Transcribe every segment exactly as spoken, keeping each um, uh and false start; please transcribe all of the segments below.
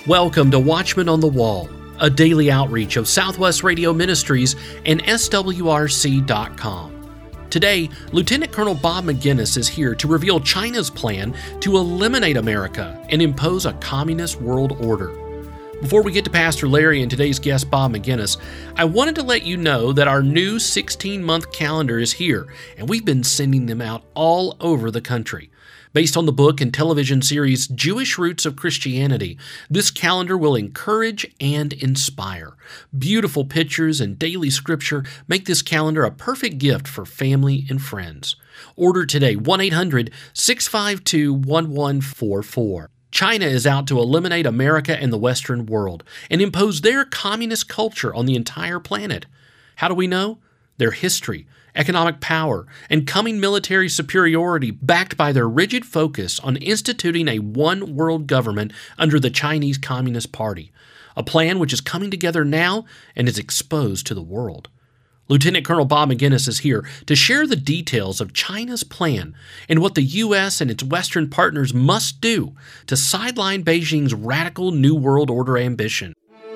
Welcome to Watchmen on the Wall, a daily outreach of Southwest Radio Ministries and S W R C dot com. Today, Lieutenant Colonel Bob Maginnis is here to reveal China's plan to eliminate America and impose a communist world order. Before we get to Pastor Larry and today's guest, Bob Maginnis, I wanted to let you know that our new sixteen-month calendar is here, and we've been sending them out all over the country. Based on the book and television series Jewish Roots of Christianity, this calendar will encourage and inspire. Beautiful pictures and daily scripture make this calendar a perfect gift for family and friends. Order today, one eight hundred six five two one one four four. China is out to eliminate America and the Western world and impose their communist culture on the entire planet. How do we know? Their history, economic power, and coming military superiority backed by their rigid focus on instituting a one-world government under the Chinese Communist Party, a plan which is coming together now and is exposed to the world. Lieutenant Colonel Bob Maginnis is here to share the details of China's plan and what the U S and its Western partners must do to sideline Beijing's radical New World Order ambition.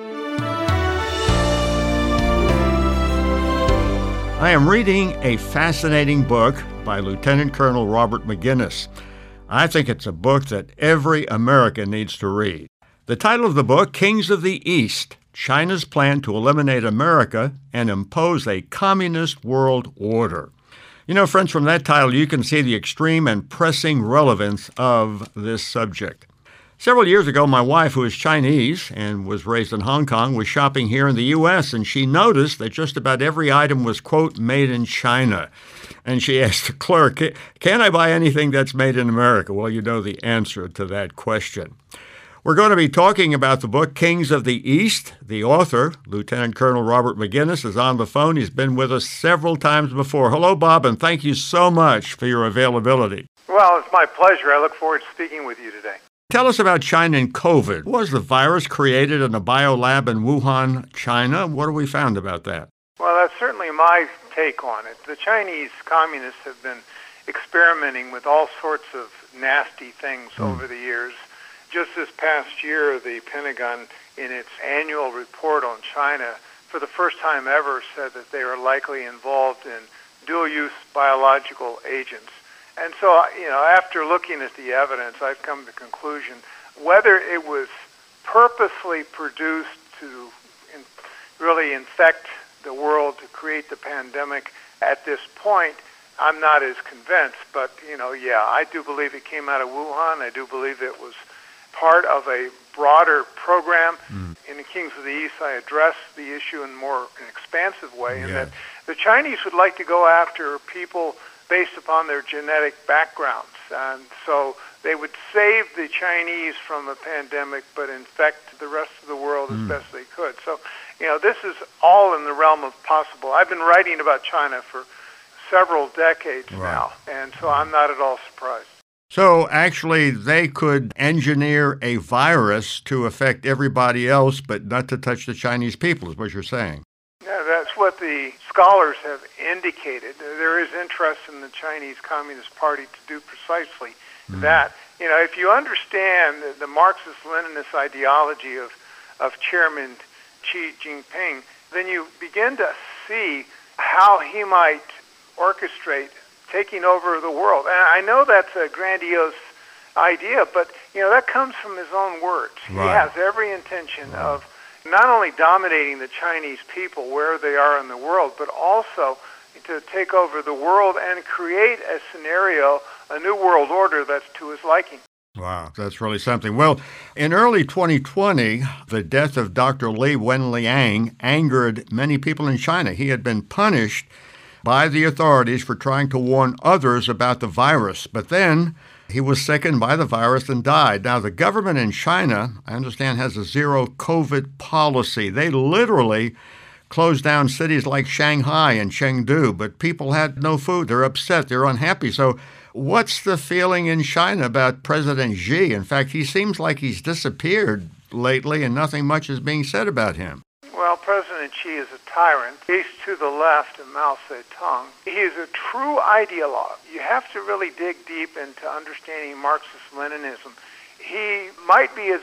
I am reading a fascinating book by Lieutenant Colonel Robert Maginnis. I think it's a book that every American needs to read. The title of the book, Kings of the East, China's Plan to Eliminate America and Impose a Communist World Order. You know, friends, from that title, you can see the extreme and pressing relevance of this subject. Several years ago, my wife, who is Chinese and was raised in Hong Kong, was shopping here in the U S, and she noticed that just about every item was, quote, made in China. And she asked the clerk, can I buy anything that's made in America? Well, you know the answer to that question. We're going to be talking about the book, Kings of the East. The author, Lieutenant Colonel Robert Maginnis, is on the phone. He's been with us several times before. Hello, Bob, and thank you so much for your availability. Well, it's my pleasure. I look forward to speaking with you today. Tell us about China and COVID. Was the virus created in a biolab in Wuhan, China? What have we found about that? Well, that's certainly my take on it. The Chinese communists have been experimenting with all sorts of nasty things mm. over the years. Just this past year, the Pentagon, in its annual report on China, for the first time ever said that they are likely involved in dual-use biological agents. And so, you know, after looking at the evidence, I've come to the conclusion whether it was purposely produced to in, really infect the world, to create the pandemic at this point, I'm not as convinced. But, you know, yeah, I do believe it came out of Wuhan. I do believe it was part of a broader program. Mm. In the Kings of the East, I address the issue in more an expansive way, yeah. in that the Chinese would like to go after people based upon their genetic backgrounds. And so they would save the Chinese from a pandemic, but infect the rest of the world as mm. best they could. So, you know, this is all in the realm of possible. I've been writing about China for several decades right. now, and so I'm not at all surprised. So actually, they could engineer a virus to affect everybody else, but not to touch the Chinese people, is what you're saying. Yeah, that's what the scholars have indicated. There is interest in the Chinese Communist Party to do precisely mm. that. You know, if you understand the, the Marxist-Leninist ideology of, of Chairman Xi Jinping, then you begin to see how he might orchestrate taking over the world. And I know that's a grandiose idea, but, you know, that comes from his own words. Right. He has every intention right. of not only dominating the Chinese people where they are in the world, but also to take over the world and create a scenario, a new world order that's to his liking. Wow, that's really something. Well, in early twenty twenty, the death of Doctor Li Wenliang angered many people in China. He had been punished by the authorities for trying to warn others about the virus, but then he was sickened by the virus and died. Now, the government in China, I understand, has a zero COVID policy. They literally closed down cities like Shanghai and Chengdu, but people had no food. They're upset. They're unhappy. So what's the feeling in China about President Xi? In fact, he seems like he's disappeared lately and nothing much is being said about him. Well, President Xi is a tyrant. He's to the left of Mao Zedong. He is a true ideologue. You have to really dig deep into understanding Marxist-Leninism. He might be as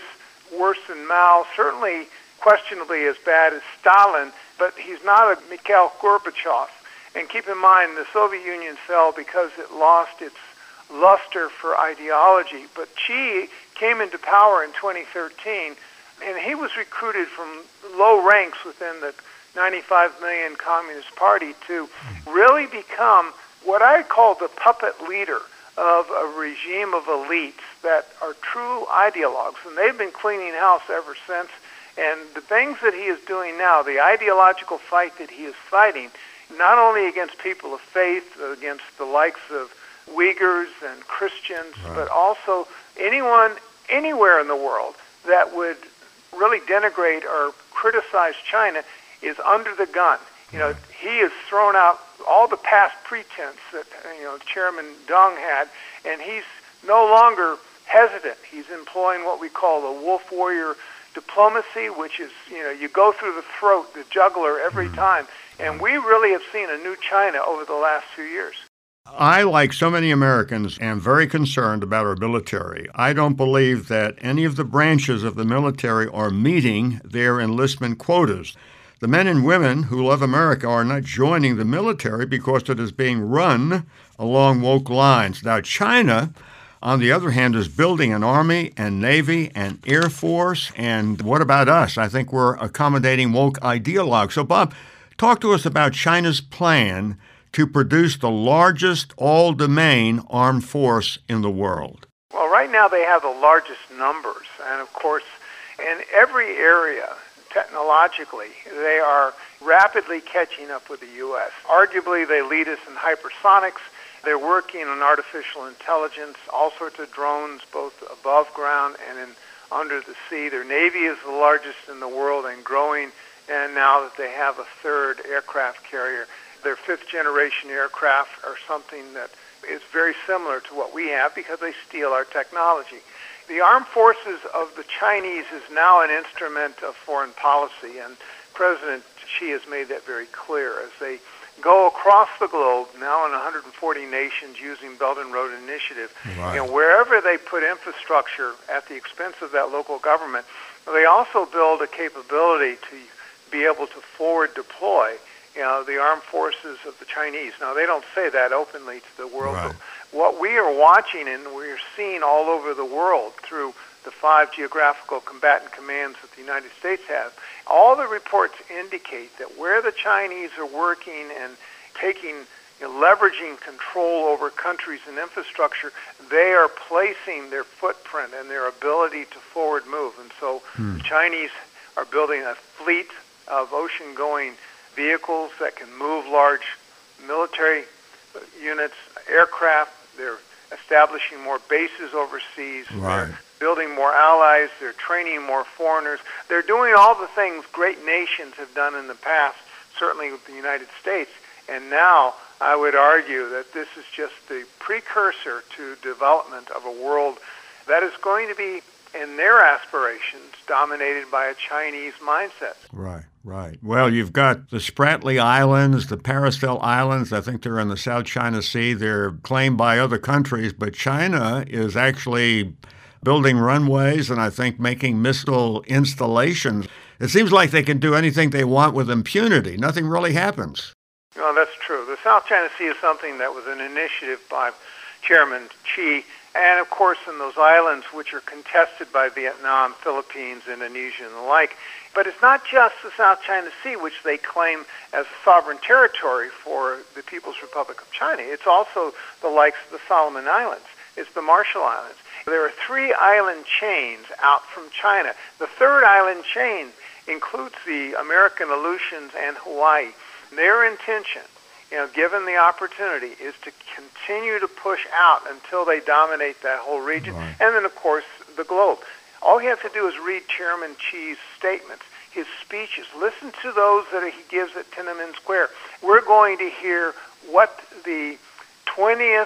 worse than Mao, certainly questionably as bad as Stalin, but he's not a Mikhail Gorbachev. And keep in mind, the Soviet Union fell because it lost its luster for ideology. But Xi came into power in twenty thirteen, and he was recruited from low ranks within the ninety-five million Communist Party to really become what I call the puppet leader of a regime of elites that are true ideologues. And they've been cleaning house ever since. And the things that he is doing now, the ideological fight that he is fighting, not only against people of faith, against the likes of Uyghurs and Christians, right. but also anyone anywhere in the world that would really denigrate or criticize China is under the gun. You know, he has thrown out all the past pretense that, you know, Chairman Deng had, and he's no longer hesitant. He's employing what we call the wolf warrior diplomacy, which is, you know, you go through the throat, the jugular every mm. time. And we really have seen a new China over the last few years. I, like so many Americans, am very concerned about our military. I don't believe that any of the branches of the military are meeting their enlistment quotas. The men and women who love America are not joining the military because it is being run along woke lines. Now, China, on the other hand, is building an army and navy and air force. And what about us? I think we're accommodating woke ideologues. So, Bob, talk to us about China's plan to produce the largest all-domain armed force in the world. Well, right now they have the largest numbers. And, of course, in every area, technologically, they are rapidly catching up with the U S. Arguably, they lead us in hypersonics. They're working on artificial intelligence, all sorts of drones, both above ground and in under the sea. Their Navy is the largest in the world and growing, and now that they have a third aircraft carrier, their fifth-generation aircraft are something that is very similar to what we have because they steal our technology. The armed forces of the Chinese is now an instrument of foreign policy, and President Xi has made that very clear as they go across the globe, now in one hundred forty nations using Belt and Road Initiative. Right. You know, wherever they put infrastructure at the expense of that local government, they also build a capability to be able to forward deploy, you know, the armed forces of the Chinese. Now, they don't say that openly to the world, right. but what we are watching and we're seeing all over the world through the five geographical combatant commands that the United States has, all the reports indicate that where the Chinese are working and taking, you know, leveraging control over countries and infrastructure, they are placing their footprint and their ability to forward move. And so hmm. the Chinese are building a fleet of ocean-going vehicles that can move large military units, aircraft. They're establishing more bases overseas. Right. They're building more allies. They're training more foreigners. They're doing all the things great nations have done in the past, certainly with the United States. And now I would argue that this is just the precursor to development of a world that is going to be, in their aspirations, dominated by a Chinese mindset. Right, right. Well, you've got the Spratly Islands, the Paracel Islands. I think they're in the South China Sea. They're claimed by other countries, but China is actually building runways and I think making missile installations. It seems like they can do anything they want with impunity. Nothing really happens. No, that's true. The South China Sea is something that was an initiative by Chairman Xi. And, of course, in those islands, which are contested by Vietnam, Philippines, Indonesia, and the like. But it's not just the South China Sea, which they claim as sovereign territory for the People's Republic of China. It's also the likes of the Solomon Islands. It's the Marshall Islands. There are three island chains out from China. The third island chain includes the American Aleutians and Hawaii. Their intention, you know, given the opportunity, is to continue to push out until they dominate that whole region. Right. And then, of course, the globe. All you have to do is read Chairman Xi's statements, his speeches. Listen to those that he gives at Tiananmen Square. We're going to hear what the twentieth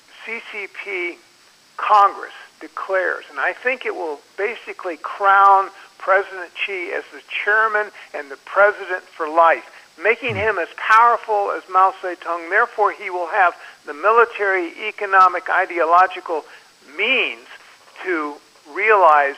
C C P Congress declares. And I think it will basically crown President Xi as the chairman and the president for life, making him as powerful as Mao Zedong. Therefore, he will have the military, economic, ideological means to realize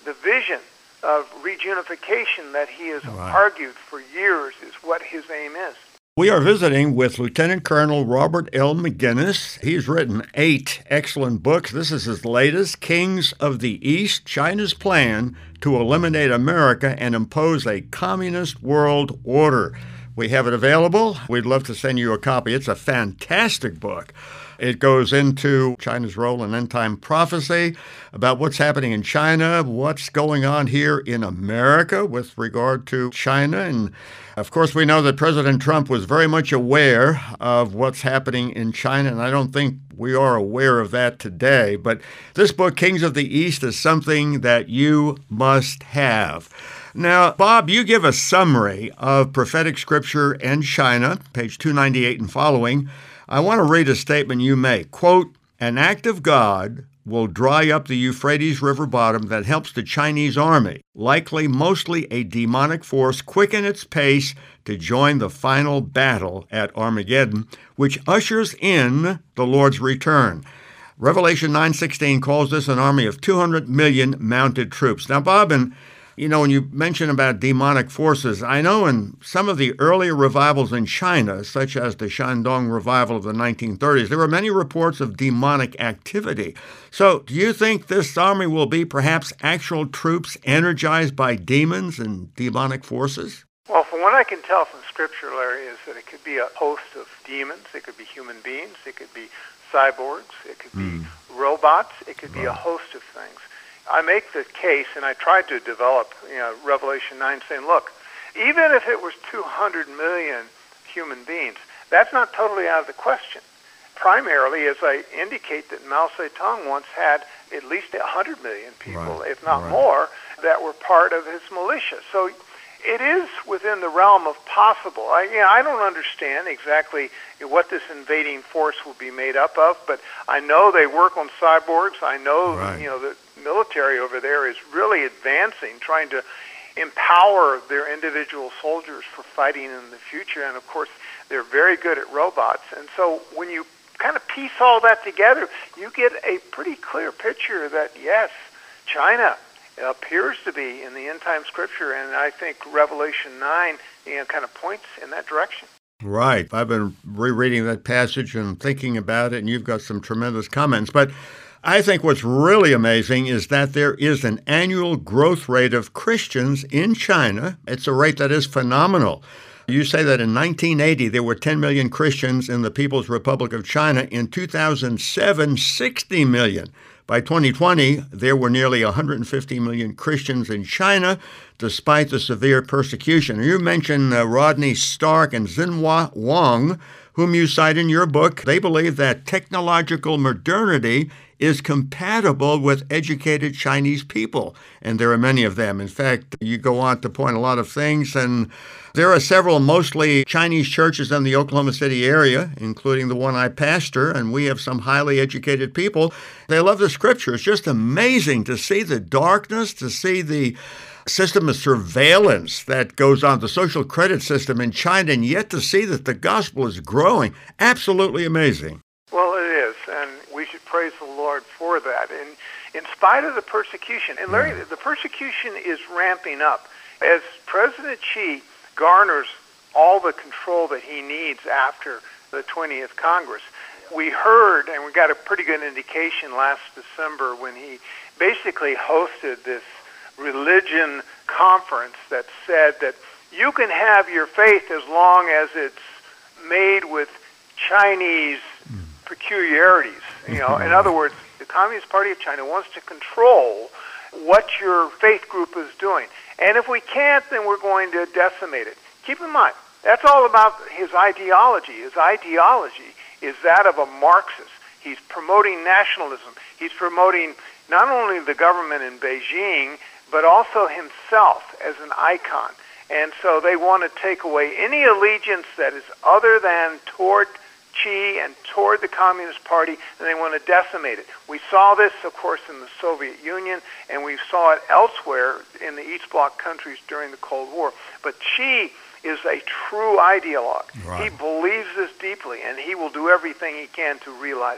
the vision of reunification that he has Right. argued for years is what his aim is. We are visiting with Lieutenant Colonel Robert L. McGinnis. He's written eight excellent books. This is his latest, Kings of the East, China's Plan to Eliminate America and Impose a Communist World Order. We have it available. We'd love to send you a copy. It's a fantastic book. It goes into China's role in end-time prophecy, about what's happening in China, what's going on here in America with regard to China. And, of course, we know that President Trump was very much aware of what's happening in China, and I don't think we are aware of that today. But this book, Kings of the East, is something that you must have. Now, Bob, you give a summary of prophetic scripture and China, page two ninety-eight and following. I want to read a statement you make. Quote, "An act of God will dry up the Euphrates River bottom that helps the Chinese army, likely mostly a demonic force, quicken its pace to join the final battle at Armageddon, which ushers in the Lord's return." Revelation nine sixteen calls this an army of two hundred million mounted troops. Now, Bob, and you know, when you mention about demonic forces, I know in some of the earlier revivals in China, such as the Shandong revival of the nineteen thirties, there were many reports of demonic activity. So do you think this army will be perhaps actual troops energized by demons and demonic forces? Well, from what I can tell from Scripture, Larry, is that it could be a host of demons, it could be human beings, it could be cyborgs, it could be mm. robots, it could be wow. a host of things. I make the case, and I tried to develop, you know, Revelation nine, saying, look, even if it was two hundred million human beings, that's not totally out of the question. Primarily, as I indicate, that Mao Zedong once had at least one hundred million people, right. if not right. more, that were part of his militia. So it is within the realm of possible. I, you know, I don't understand exactly what this invading force will be made up of, but I know they work on cyborgs. I know, right. you know, the military over there is really advancing, trying to empower their individual soldiers for fighting in the future. And, of course, they're very good at robots. And so when you kind of piece all that together, you get a pretty clear picture that, yes, China appears to be in the end-time scripture, and I think Revelation nine, you know, kind of points in that direction. Right. I've been rereading that passage and thinking about it, and you've got some tremendous comments. But I think what's really amazing is that there is an annual growth rate of Christians in China. It's a rate that is phenomenal. You say that in nineteen eighty, there were ten million Christians in the People's Republic of China. In two thousand seven, sixty million. By twenty twenty, there were nearly one hundred fifty million Christians in China, despite the severe persecution. You mentioned uh, Rodney Stark and Xinhua Wang, whom you cite in your book. They believe that technological modernity is compatible with educated Chinese people, and there are many of them. In fact, you go on to point a lot of things, and there are several mostly Chinese churches in the Oklahoma City area, including the one I pastor, and we have some highly educated people. They love the scripture. It's just amazing to see the darkness, to see the system of surveillance that goes on, the social credit system in China, and yet to see that the gospel is growing. Absolutely amazing. Well, it is, and we should praise the Lord for that. And in spite of the persecution, and Larry, yeah. the persecution is ramping up. As President Xi garners all the control that he needs after the twentieth Congress, we heard, and we got a pretty good indication last December when he basically hosted this religion conference that said that you can have your faith as long as it's made with Chinese peculiarities. You know, in other words, the Communist Party of China wants to control what your faith group is doing. And if we can't, then we're going to decimate it. Keep in mind, that's all about his ideology. His ideology is that of a Marxist. He's promoting nationalism. He's promoting not only the government in Beijing, but also himself as an icon. And so they want to take away any allegiance that is other than toward Xi and toward the Communist Party, and they want to decimate it. We saw this, of course, in the Soviet Union, and we saw it elsewhere in the East Bloc countries during the Cold War. But Xi is a true ideologue. Right. He believes this deeply, and he will do everything he can to realize it.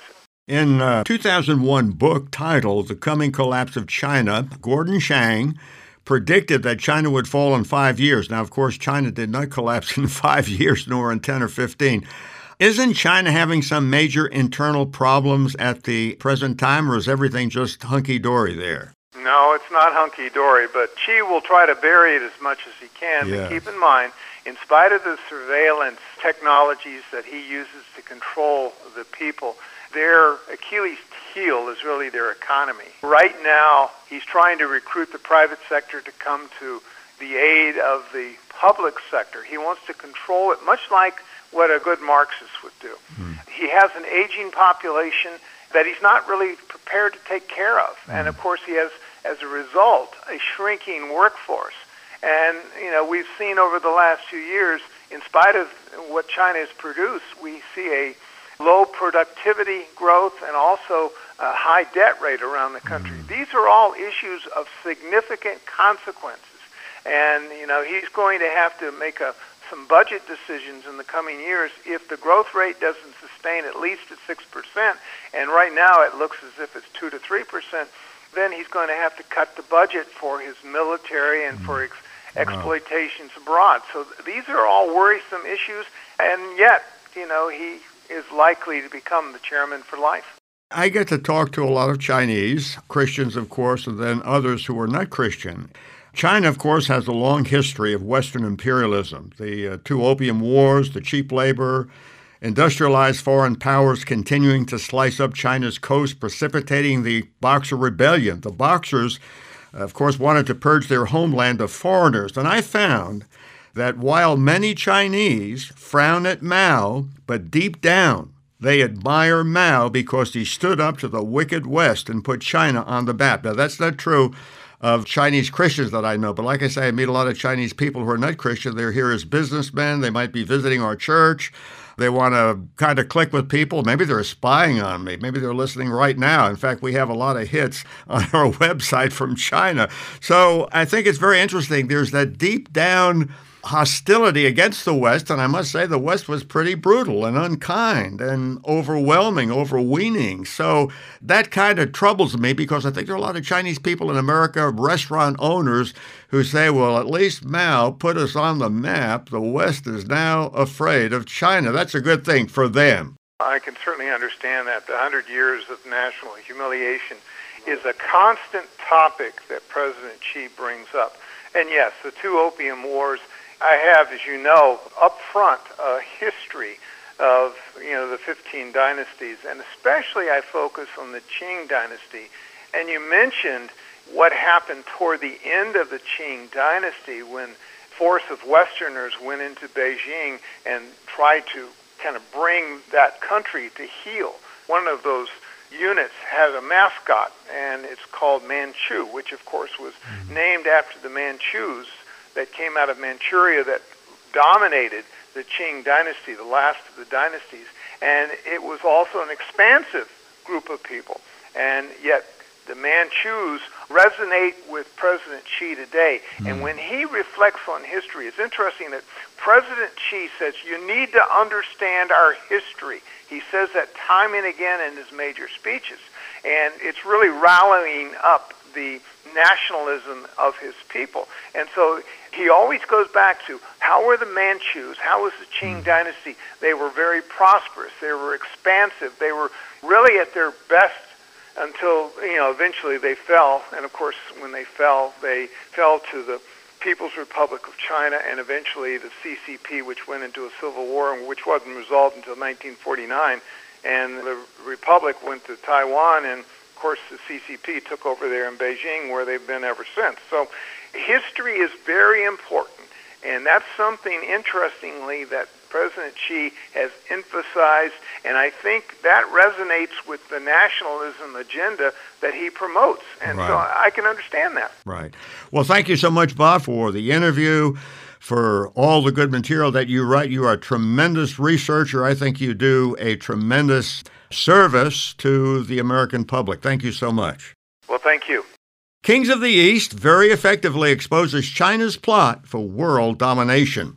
In a two thousand one book titled The Coming Collapse of China, Gordon Chang predicted that China would fall in five years. Now, of course, China did not collapse in five years, nor in ten or fifteen. Isn't China having some major internal problems at the present time, or is everything just hunky-dory there? No, it's not hunky-dory, but Xi will try to bury it as much as he can. Yeah. But keep in mind, in spite of the surveillance technologies that he uses to control the people, their Achilles heel is really their economy. Right now, he's trying to recruit the private sector to come to the aid of the public sector. He wants to control it, much like what a good Marxist would do. Mm. He has an aging population that he's not really prepared to take care of. Mm. And of course, he has, as a result, a shrinking workforce. And, you know, we've seen over the last few years, in spite of what China has produced, we see a low productivity growth and also a high debt rate around the country. Mm. These are all issues of significant consequences. And, you know, he's going to have to make a, some budget decisions in the coming years if the growth rate doesn't sustain at least at six percent, and right now it looks as if it's two to three percent, then he's going to have to cut the budget for his military and mm. for ex- exploitations wow. abroad. So th- these are all worrisome issues, and yet, you know, he is likely to become the chairman for life. I get to talk to a lot of Chinese, Christians, of course, and then others who are not Christian. China, of course, has a long history of Western imperialism. The uh, two opium wars, the cheap labor, industrialized foreign powers continuing to slice up China's coast, precipitating the Boxer Rebellion. The Boxers, of course, wanted to purge their homeland of foreigners. And I found that while many Chinese frown at Mao, but deep down they admire Mao because he stood up to the wicked West and put China on the map. Now, that's not true of Chinese Christians that I know. But like I say, I meet a lot of Chinese people who are not Christian. They're here as businessmen. They might be visiting our church. They want to kind of click with people. Maybe they're spying on me. Maybe they're listening right now. In fact, we have a lot of hits on our website from China. So I think it's very interesting. There's that deep down hostility against the West, and I must say the West was pretty brutal and unkind and overwhelming, overweening. So that kind of troubles me because I think there are a lot of Chinese people in America, restaurant owners, who say, well, at least Mao put us on the map. The West is now afraid of China. That's a good thing for them. I can certainly understand that. The hundred years of national humiliation is a constant topic that President Xi brings up. And yes, the two opium wars, I have, as you know, up front a history of, you know, the fifteen dynasties, and especially I focus on the Qing dynasty. And you mentioned what happened toward the end of the Qing dynasty when force of Westerners went into Beijing and tried to kind of bring that country to heel. One of those units had a mascot, and it's called Manchu, which of course was mm-hmm. named after the Manchus that came out of Manchuria that dominated the Qing dynasty, the last of the dynasties. And it was also an expansive group of people. And yet the Manchus resonate with President Xi today. Mm. And when he reflects on history, it's interesting that President Xi says, you need to understand our history. He says that time and again in his major speeches. And it's really rallying up the nationalism of his people. And so he always goes back to how were the Manchus, how was the Qing mm. dynasty? They were very prosperous, they were expansive, they were really at their best until, you know, eventually they fell. And of course, when they fell, they fell to the People's Republic of China and eventually the C C P, which went into a civil war, which wasn't resolved until nineteen forty-nine. And the Republic went to Taiwan, and of course the C C P took over there in Beijing, where they've been ever since. So history is very important, and that's something, interestingly, that President Xi has emphasized, and I think that resonates with the nationalism agenda that he promotes. And right. so I can understand that. Right. Well, thank you so much, Bob, for the interview, for all the good material that you write. You are a tremendous researcher. I think you do a tremendous service to the American public. Thank you so much. Well, thank you. Kings of the East very effectively exposes China's plot for world domination.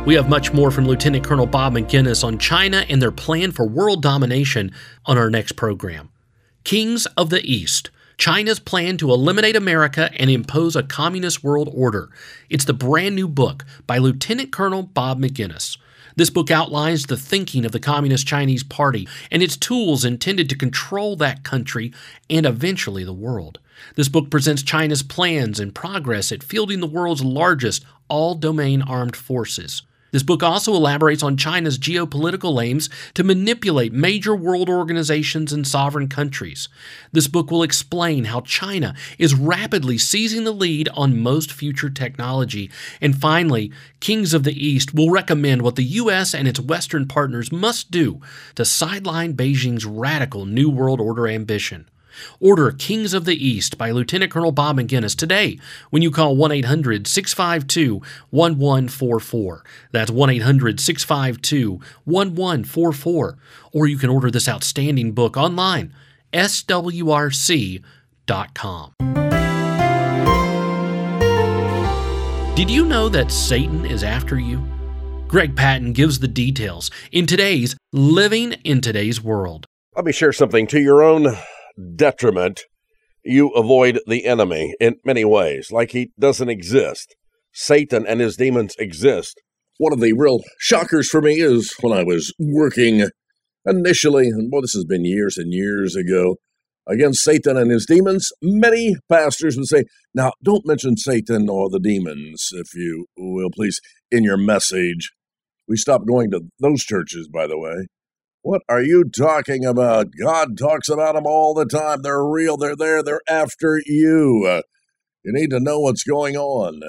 We have much more from Lieutenant Colonel Bob Maginnis on China and their plan for world domination on our next program. Kings of the East, China's plan to eliminate America and impose a communist world order. It's the brand new book by Lieutenant Colonel Bob Maginnis. This book outlines the thinking of the Communist Chinese Party and its tools intended to control that country and eventually the world. This book presents China's plans and progress at fielding the world's largest all-domain armed forces. This book also elaborates on China's geopolitical aims to manipulate major world organizations and sovereign countries. This book will explain how China is rapidly seizing the lead on most future technology. And finally, Kings of the East will recommend what the U S and its Western partners must do to sideline Beijing's radical New World Order ambition. Order Kings of the East by Lieutenant Colonel Bob Maginnis today when you call one eight hundred, six five two, one one four four. That's one eight hundred, six five two, one one four four. Or you can order this outstanding book online, S W R C dot com. Did you know that Satan is after you? Greg Patton gives the details in today's Living in Today's World. Let me share something to your own detriment. You avoid the enemy in many ways, like he doesn't exist. Satan and his demons exist. One of the real shockers for me is when I was working initially, and well, this has been years and years ago, against Satan and his demons. Many pastors would say, now, don't mention Satan or the demons, if you will, please, in your message. We stopped going to those churches, by the way. What are you talking about? God talks about them all the time. They're real. They're there. They're after you. Uh, you need to know what's going on.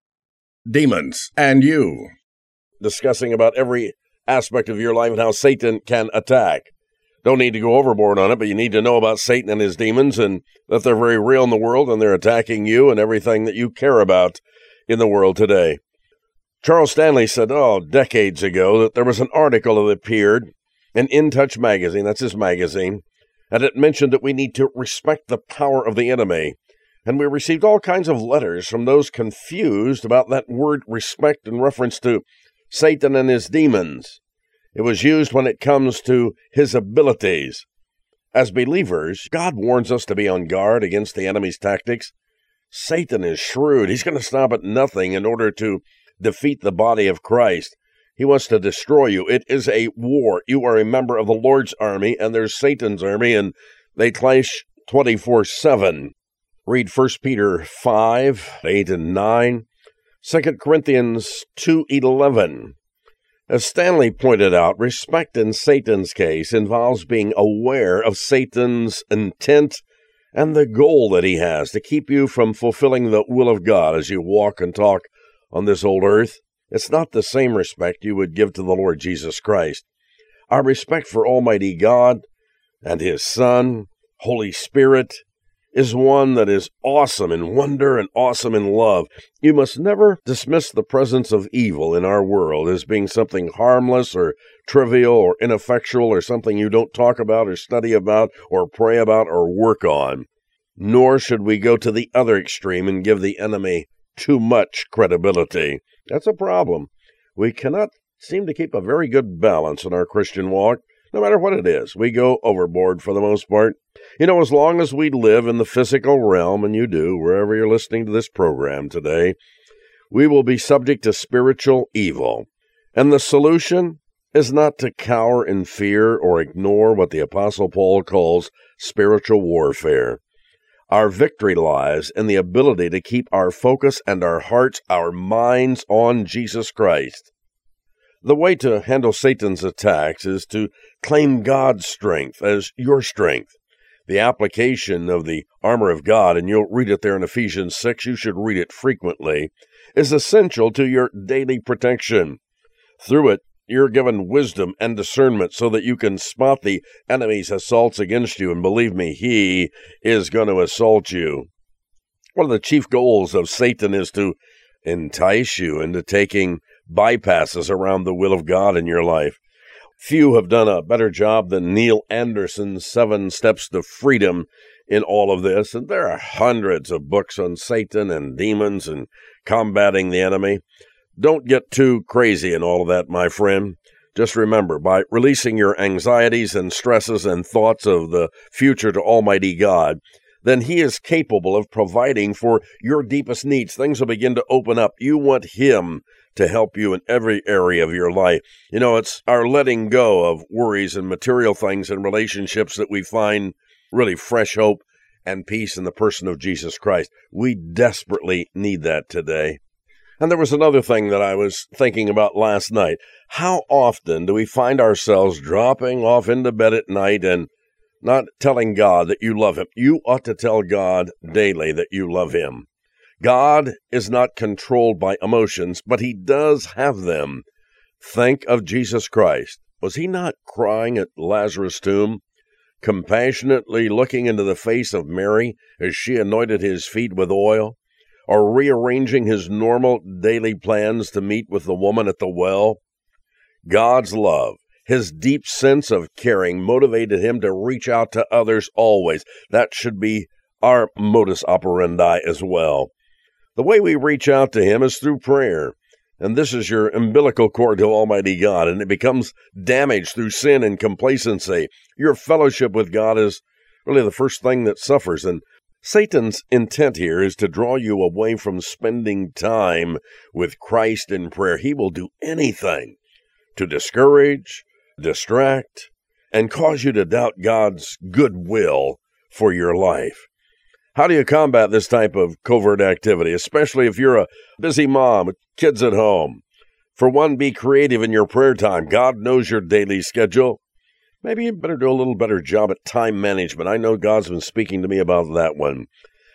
Demons and you. Discussing about every aspect of your life and how Satan can attack. Don't need to go overboard on it, but you need to know about Satan and his demons and that they're very real in the world and they're attacking you and everything that you care about in the world today. Charles Stanley said, oh, decades ago, that there was an article that appeared in In Touch magazine, that's his magazine, and it mentioned that we need to respect the power of the enemy. And we received all kinds of letters from those confused about that word respect in reference to Satan and his demons. It was used when it comes to his abilities. As believers, God warns us to be on guard against the enemy's tactics. Satan is shrewd. He's going to stop at nothing in order to defeat the body of Christ. He wants to destroy you. It is a war. You are a member of the Lord's army, and there's Satan's army, and they clash twenty-four seven. Read First Peter five, eight and nine, Second Corinthians two eleven. As Stanley pointed out, respect in Satan's case involves being aware of Satan's intent and the goal that he has to keep you from fulfilling the will of God as you walk and talk on this old earth. It's not the same respect you would give to the Lord Jesus Christ. Our respect for Almighty God and His Son, Holy Spirit, is one that is awesome in wonder and awesome in love. You must never dismiss the presence of evil in our world as being something harmless or trivial or ineffectual or something you don't talk about or study about or pray about or work on. Nor should we go to the other extreme and give the enemy too much credibility. That's a problem. We cannot seem to keep a very good balance in our Christian walk. No matter what it is, we go overboard for the most part. You know, as long as we live in the physical realm, and you do, wherever you're listening to this program today, we will be subject to spiritual evil. And the solution is not to cower in fear or ignore what the Apostle Paul calls spiritual warfare. Our victory lies in the ability to keep our focus and our hearts, our minds on Jesus Christ. The way to handle Satan's attacks is to claim God's strength as your strength. The application of the armor of God, and you'll read it there in Ephesians six, you should read it frequently, is essential to your daily protection. Through it, you're given wisdom and discernment so that you can spot the enemy's assaults against you, and believe me, he is going to assault you. One of the chief goals of Satan is to entice you into taking bypasses around the will of God in your life. Few have done a better job than Neil Anderson's Seven Steps to Freedom in all of this, and there are hundreds of books on Satan and demons and combating the enemy. don't get too crazy in all of that, my friend. Just remember, by releasing your anxieties and stresses and thoughts of the future to Almighty God, then He is capable of providing for your deepest needs. Things will begin to open up. You want Him to help you in every area of your life. You know, it's our letting go of worries and material things and relationships that we find really fresh hope and peace in the person of Jesus Christ. We desperately need that today. And there was another thing that I was thinking about last night. How often do we find ourselves dropping off into bed at night and not telling God that you love Him? You ought to tell God daily that you love Him. God is not controlled by emotions, but He does have them. Think of Jesus Christ. Was He not crying at Lazarus' tomb, compassionately looking into the face of Mary as she anointed His feet with oil, or rearranging His normal daily plans to meet with the woman at the well? God's love, His deep sense of caring, motivated Him to reach out to others always. That should be our modus operandi as well. The way we reach out to Him is through prayer. And this is your umbilical cord to Almighty God, and it becomes damaged through sin and complacency. Your fellowship with God is really the first thing that suffers, and Satan's intent here is to draw you away from spending time with Christ in prayer. He will do anything to discourage, distract, and cause you to doubt God's good will for your life. How do you combat this type of covert activity, especially if you're a busy mom with kids at home? For one, be creative in your prayer time. God knows your daily schedule. Maybe you better do a little better job at time management. I know God's been speaking to me about that one.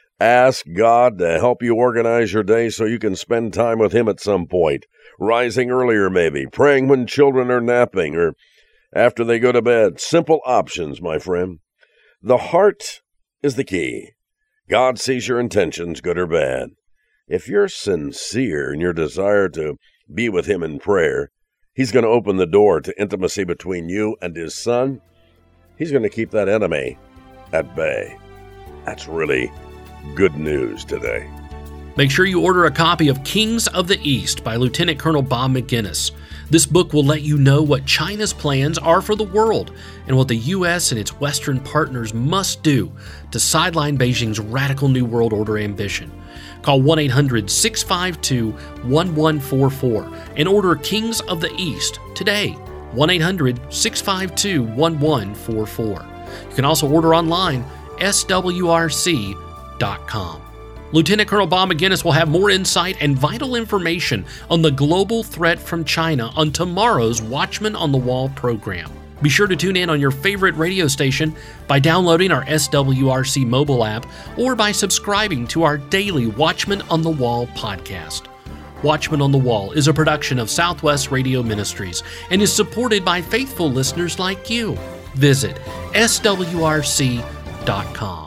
Ask God to help you organize your day so you can spend time with Him at some point. Rising earlier, maybe. Praying when children are napping or after they go to bed. Simple options, my friend. The heart is the key. God sees your intentions, good or bad. If you're sincere in your desire to be with Him in prayer, He's going to open the door to intimacy between you and His Son. He's going to keep that enemy at bay. That's really good news today. Make sure you order a copy of Kings of the East by Lieutenant Colonel Bob Maginnis. This book will let you know what China's plans are for the world and what the U S and its Western partners must do to sideline Beijing's radical New World Order ambition. Call one eight hundred, six five two, one one four four and order Kings of the East today. one eight hundred, six five two, one one four four. You can also order online, S W R C dot com. Lieutenant Colonel Bob Maginnis will have more insight and vital information on the global threat from China on tomorrow's Watchman on the Wall program. Be sure to tune in on your favorite radio station by downloading our S W R C mobile app or by subscribing to our daily Watchman on the Wall podcast. Watchman on the Wall is a production of Southwest Radio Ministries and is supported by faithful listeners like you. Visit S W R C dot com.